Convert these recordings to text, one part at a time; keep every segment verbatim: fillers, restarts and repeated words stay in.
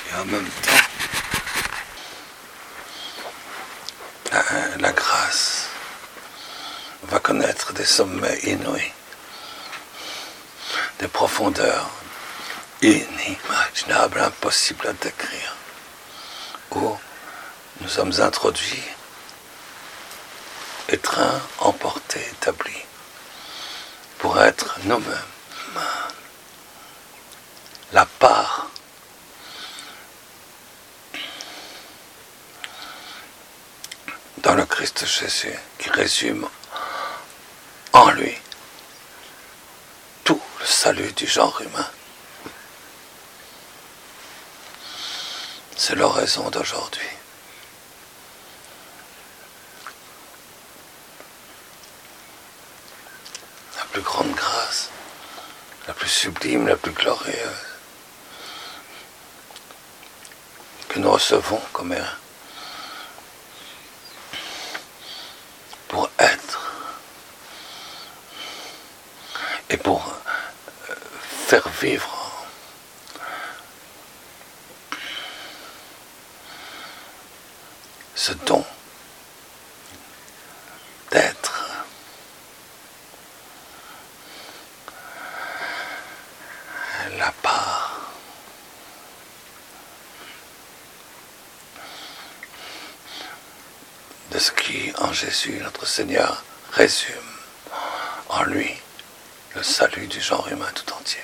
Et en même temps, la, la grâce va connaître des sommets inouïs, des profondeurs inimaginables, impossibles à décrire, où nous sommes introduits, étreints, emportés, établis, pour être nous-mêmes la part dans le Christ Jésus qui résume en lui tout le salut du genre humain. C'est l'oraison d'aujourd'hui. La plus grande grâce, la plus sublime, la plus glorieuse que nous recevons comme un pour être et pour faire vivre ce don d'être la part de ce qui, en Jésus, notre Seigneur, résume en lui le salut du genre humain tout entier.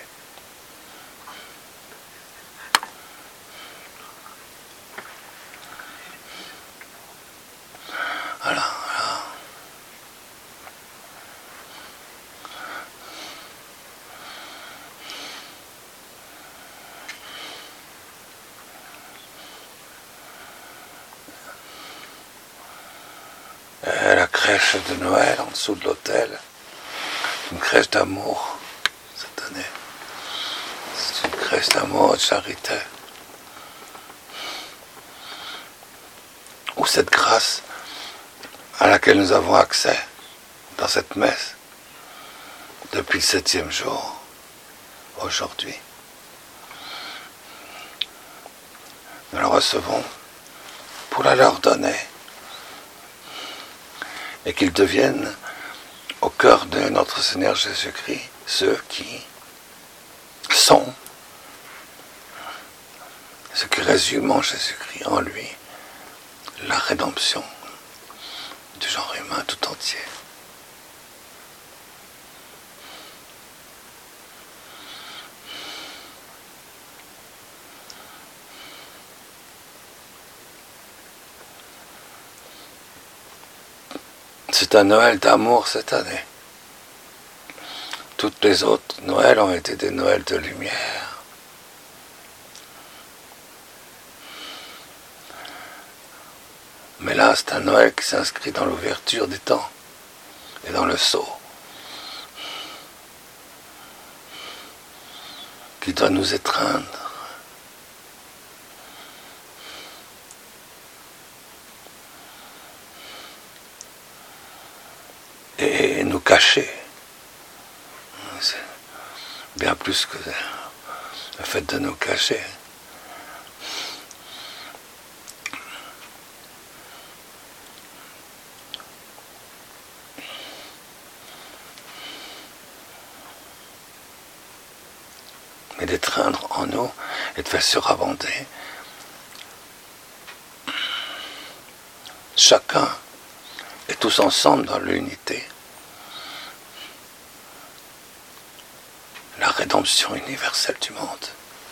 Voilà, voilà. Et la crèche de Noël en dessous de l'autel, une crèche d'amour cette année. C'est une crèche d'amour et de charité. Où cette grâce à laquelle nous avons accès dans cette messe depuis le septième jour, aujourd'hui. Nous la recevons pour la leur donner et qu'ils deviennent au cœur de notre Seigneur Jésus-Christ ceux qui sont, ceux qui résument en Jésus-Christ, en lui, la rédemption du genre humain tout entier. C'est un Noël d'amour cette année. Toutes les autres Noëls ont été des Noëls de lumière. Mais là, c'est un Noël qui s'inscrit dans l'ouverture des temps et dans le sceau, qui doit nous étreindre. Et nous cacher. C'est bien plus que le fait de nous cacher. Mais d'étreindre en nous et de faire surabonder chacun et tous ensemble dans l'unité la rédemption universelle du monde.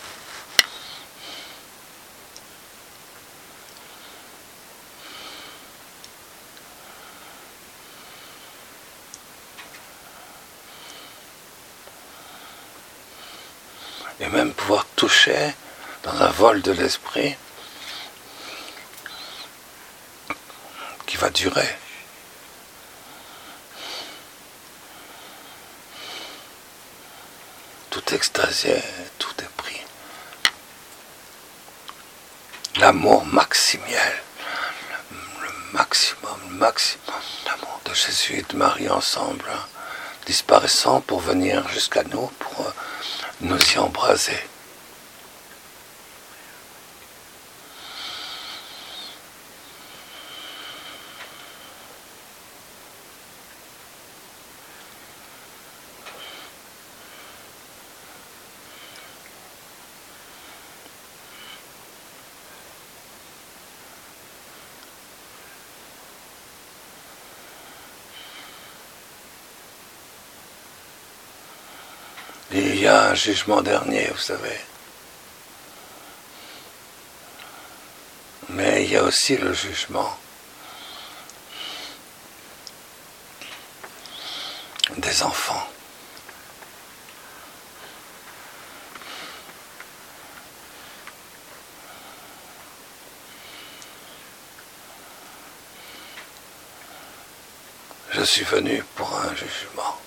Et même pouvoir toucher dans un vol de l'esprit qui va durer. Tout extasié, tout est pris. L'amour maximiel, le maximum, le maximum d'amour de Jésus et de Marie ensemble, disparaissant pour venir jusqu'à nous, pour nous y embraser. Il y a un jugement dernier, vous savez. Mais il y a aussi le jugement des enfants. Je suis venu pour un jugement.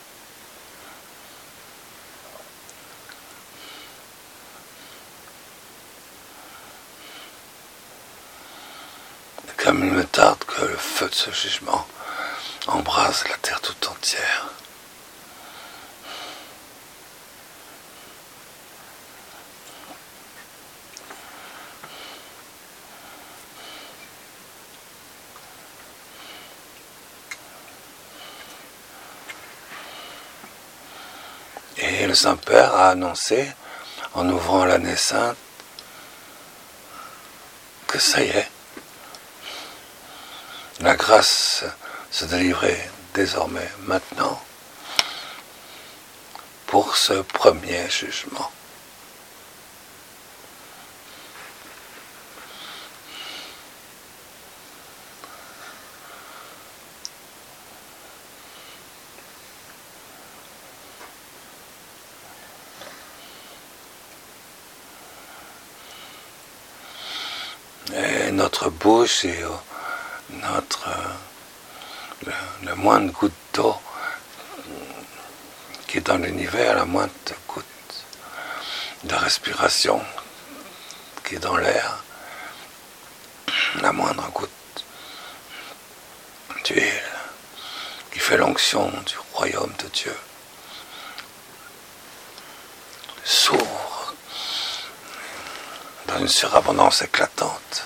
Comme il me tarde que le feu de ce jugement embrase la terre tout entière. Et le Saint-Père a annoncé, en ouvrant l'année sainte, que ça y est, la grâce se délivrait désormais maintenant pour ce premier jugement. Et notre bouche et notre le, le moindre goutte d'eau qui est dans l'univers, la moindre goutte de respiration qui est dans l'air, la moindre goutte d'huile qui fait l'onction du royaume de Dieu s'ouvre dans une surabondance éclatante.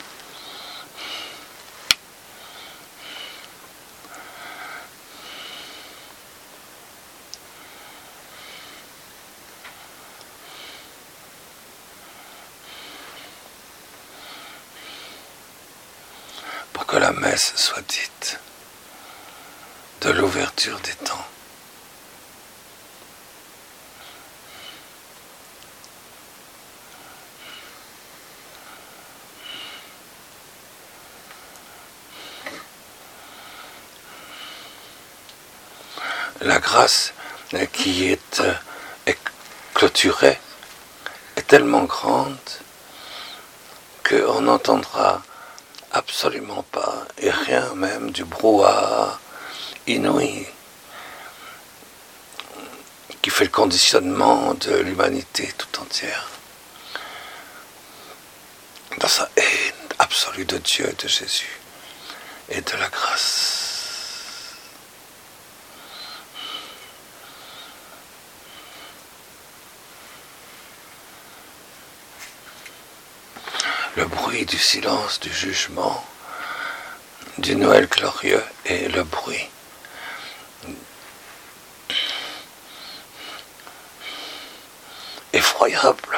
Pour que la messe soit dite de l'ouverture des temps. La grâce qui est, est clôturée est tellement grande qu'on n'entendra absolument pas, et rien même du brouhaha inouï qui fait le conditionnement de l'humanité tout entière dans sa haine absolue de Dieu, de Jésus et de la grâce. Le bruit du silence, du jugement, du Noël glorieux et le bruit effroyable,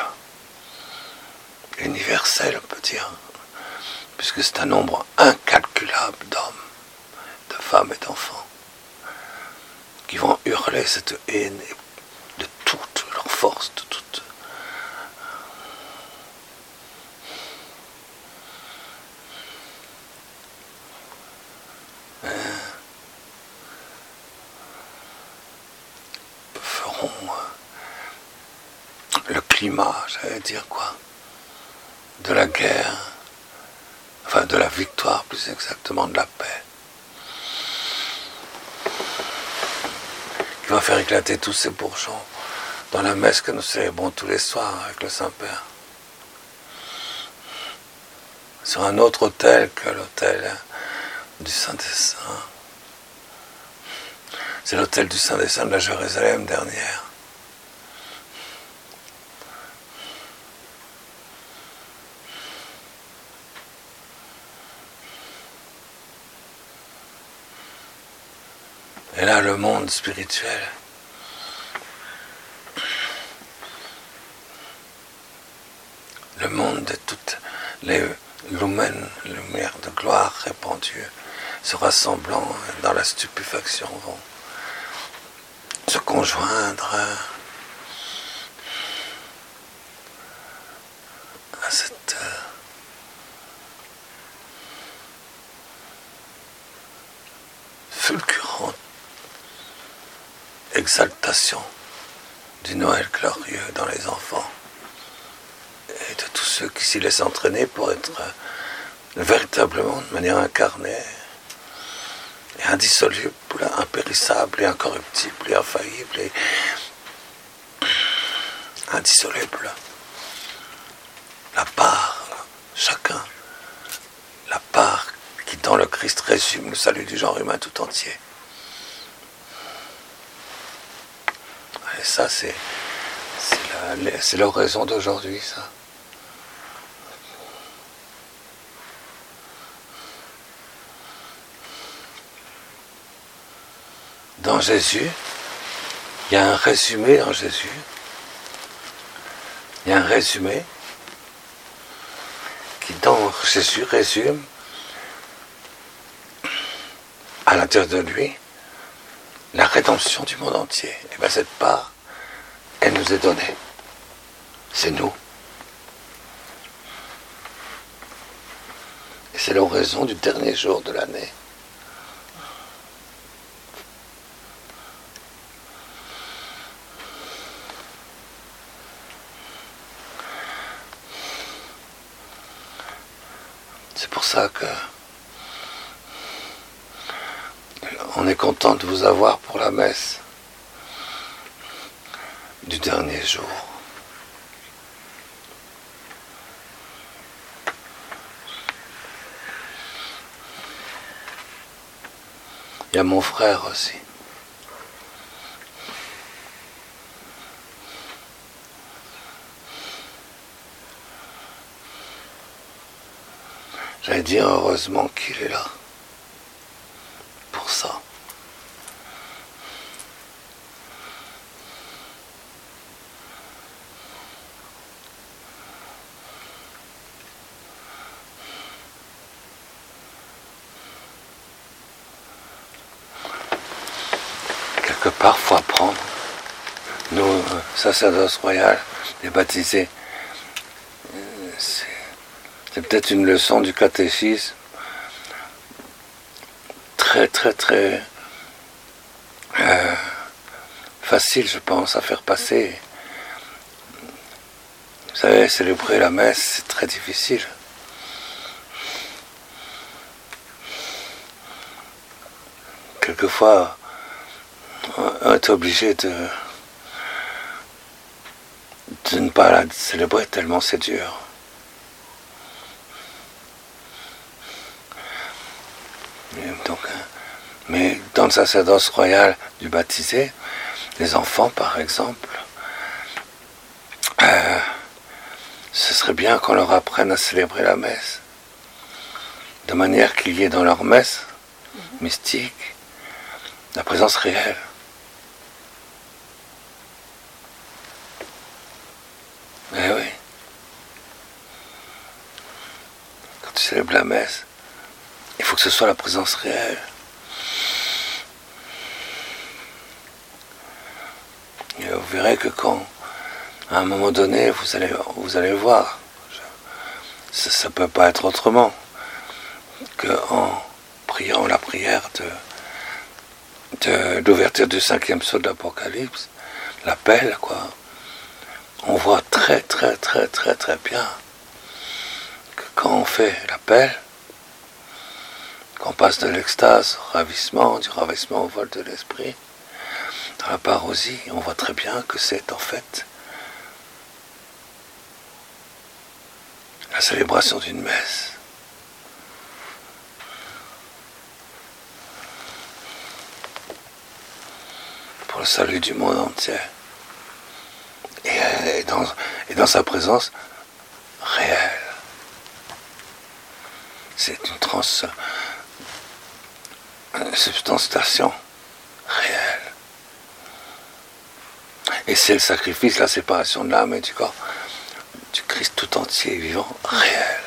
universel on peut dire, puisque c'est un nombre incalculable d'hommes, de femmes et d'enfants qui vont hurler cette haine de toute leur force, de toute le climat, j'allais dire quoi, de la guerre, enfin de la victoire plus exactement, de la paix, qui va faire éclater tous ces bourgeons dans la messe que nous célébrons tous les soirs avec le Saint-Père, sur un autre autel que l'autel du Saint des Saints. C'est l'autel du Saint des Saints de la Jérusalem dernière. Et là, le monde spirituel, le monde de toutes les lumens, lumières de gloire répandues, se rassemblant dans la stupéfaction, vont se conjoindre cette euh, fulgurante exaltation du Noël glorieux dans les enfants et de tous ceux qui s'y laissent entraîner pour être euh, véritablement de manière incarnée et indissoluble, impérissable et incorruptible et infaillible et indissoluble. La part, chacun, la part qui dans le Christ résume le salut du genre humain tout entier. Et ça, c'est, c'est, c'est l'oraison d'aujourd'hui, ça. Dans Jésus, il y a un résumé dans Jésus. Il y a un résumé qui, dans Jésus, résume à l'intérieur de lui la rédemption du monde entier. Et bien cette part, elle nous est donnée. C'est nous. Et c'est l'oraison du dernier jour de l'année. C'est pour ça que on est content de vous avoir pour la messe du dernier jour. Il y a mon frère aussi. J'allais dire heureusement qu'il est là. Pour ça. Quelque part, faut apprendre. Nous, euh, sacerdoce royal, les baptisés, euh, c'est C'est peut-être une leçon du catéchisme très très très euh, facile, je pense, à faire passer. Vous savez, célébrer la messe, c'est très difficile. Quelquefois, on est obligé de, de ne pas la célébrer tellement c'est dur. Donc, mais dans le sacerdoce royal du baptisé, les enfants par exemple, euh, ce serait bien qu'on leur apprenne à célébrer la messe, de manière qu'il y ait dans leur messe mystique la présence réelle. Eh oui. Quand tu célèbres la messe, il faut que ce soit la présence réelle. Et vous verrez que quand, à un moment donné, vous allez, vous allez voir, ça ne peut pas être autrement qu'en priant la prière de, de l'ouverture du cinquième sceau de l'Apocalypse, l'appel, quoi, on voit très très très très très bien que quand on fait l'appel, qu'on passe de l'extase au ravissement, du ravissement au vol de l'esprit, dans la parousie, on voit très bien que c'est en fait la célébration d'une messe. Pour le salut du monde entier. Et, et, dans, et dans sa présence réelle. C'est une trans... une substantiation réelle. Et c'est le sacrifice, la séparation de l'âme et du corps, du Christ tout entier vivant, réel.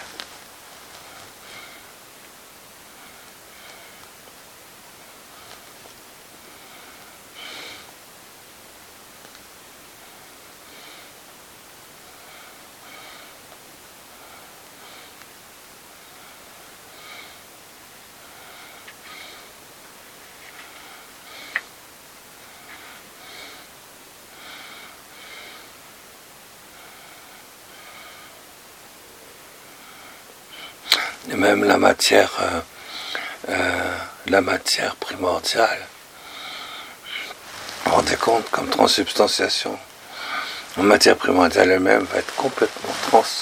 et même la matière, euh, euh, la matière primordiale. Vous vous rendez compte, comme transsubstantiation, la matière primordiale elle-même va être complètement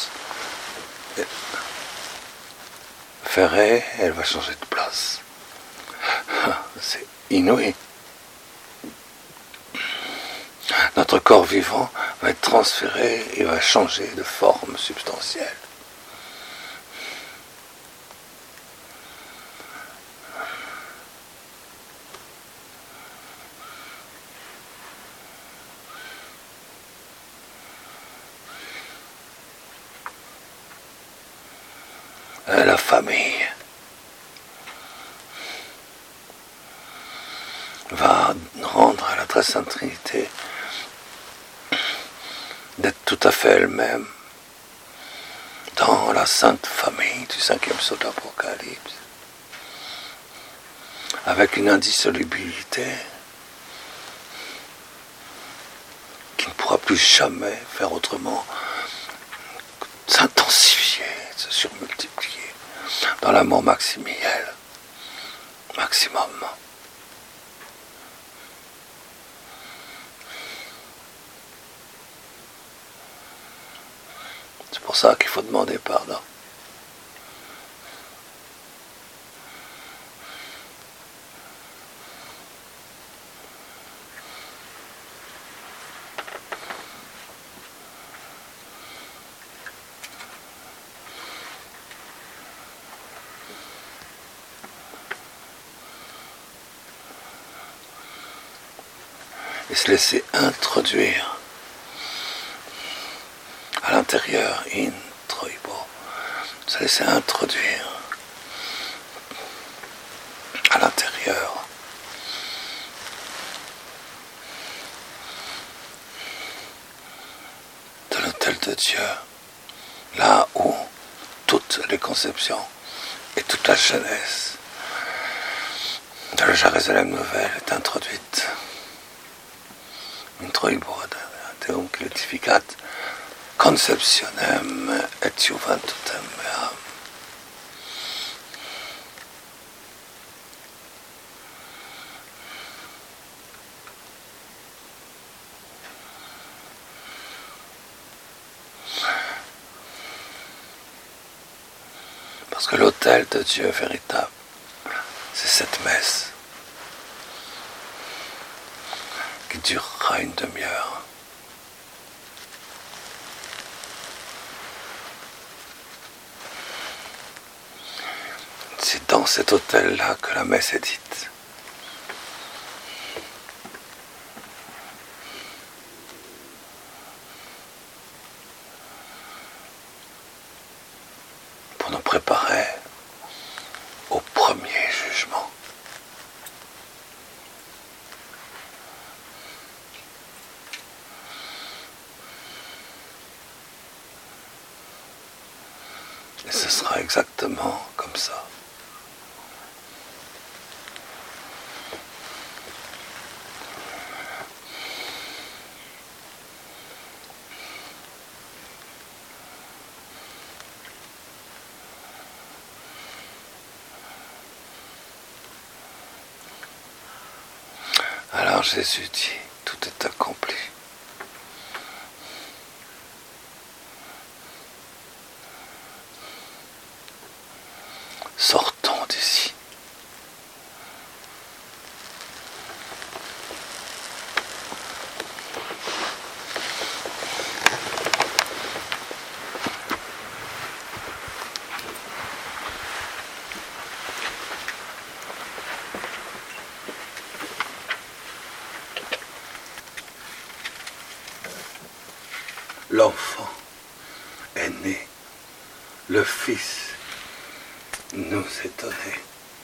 transférée, elle va changer de place. C'est inouï. Notre corps vivant va être transféré et va changer de forme substantielle. La famille va rendre à la Très Sainte Trinité d'être tout à fait elle-même dans la Sainte Famille du cinquième psaume de l'Apocalypse, avec une indissolubilité qui ne pourra plus jamais faire autrement que s'intensifier, se surmultiplier dans l'amour maximiel, maximum. C'est pour ça qu'il faut demander pardon. Et se laisser introduire à l'intérieur, introibo, se laisser introduire à l'intérieur de l'autel de Dieu, là où toutes les conceptions et toute la jeunesse de la Jérusalem nouvelle est introduite. Introibo deum glorificat conceptionem et juventutem meam. Parce que l'autel de Dieu véritable, c'est cette messe qui durera une demi-heure. C'est dans cet autel-là que la messe est dite. Pour nous préparer au premier jugement. Et ce sera exactement comme ça. Alors Jésus dit, tout est accompli. Sortons d'ici. L'enfant est né, le Fils nous est donné.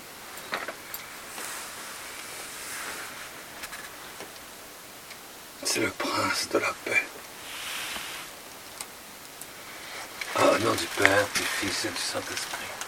C'est le prince de la paix. Au nom du Père, du Fils et du Saint-Esprit.